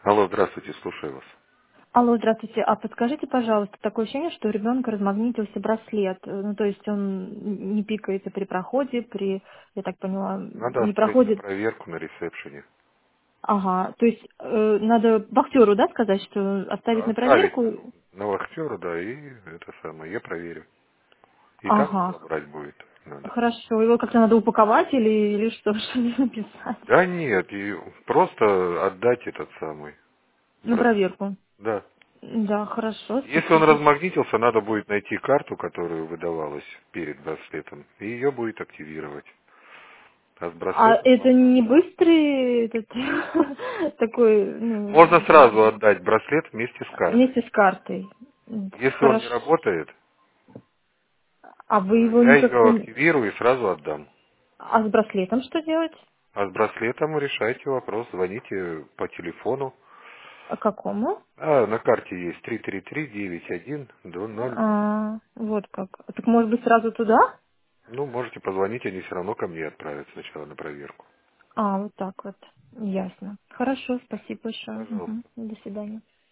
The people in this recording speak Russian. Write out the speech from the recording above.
Алло, здравствуйте, слушаю вас. Алло, здравствуйте. А подскажите, пожалуйста, такое ощущение, что у ребенка размагнитился браслет. Ну, то есть он не пикается при проходе, я так поняла, Надо не оставить на проходит. проверку на ресепшене. Ага, то есть надо вахтеру, да, сказать, что оставить на Оставить проверку? на вахтера, да, и это самое, я проверю. И карту Ага, забрать будет надо. хорошо. Его как-то надо упаковать или что, что написать? Да нет, и просто отдать этот самый На браслет. проверку. Да. Да, хорошо, Если он спасибо. размагнитился, надо будет найти карту, которая выдавалась перед браслетом, и ее будет активировать. А с А браслетом это вам не будет. быстрый этот такой, Можно ну, сразу отдать браслет вместе с картой. вместе с картой. Если он не Хорошо. работает, А вы его я никак... ее активирую и сразу отдам. А с браслетом что делать? А с браслетом решайте вопрос, звоните по телефону. А какому? А, на карте есть 333-91-00. Вот как. Так может быть сразу туда? Ну, можете позвонить, они все равно ко мне отправят сначала на проверку. Вот так вот. Ясно. Хорошо, спасибо большое. Пожалуйста. Мгм. До свидания.